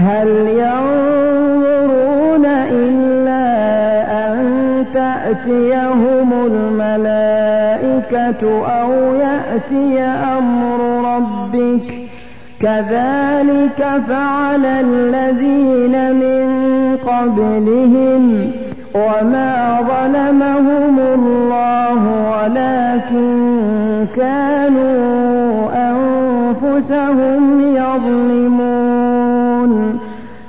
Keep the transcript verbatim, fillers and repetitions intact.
هل ينظرون إلا أن تأتيهم الملائكة أو يأتي أمر ربك كذلك فعل الذين من قبلهم وما ظلمهم الله ولكن كانوا أنفسهم يظلمون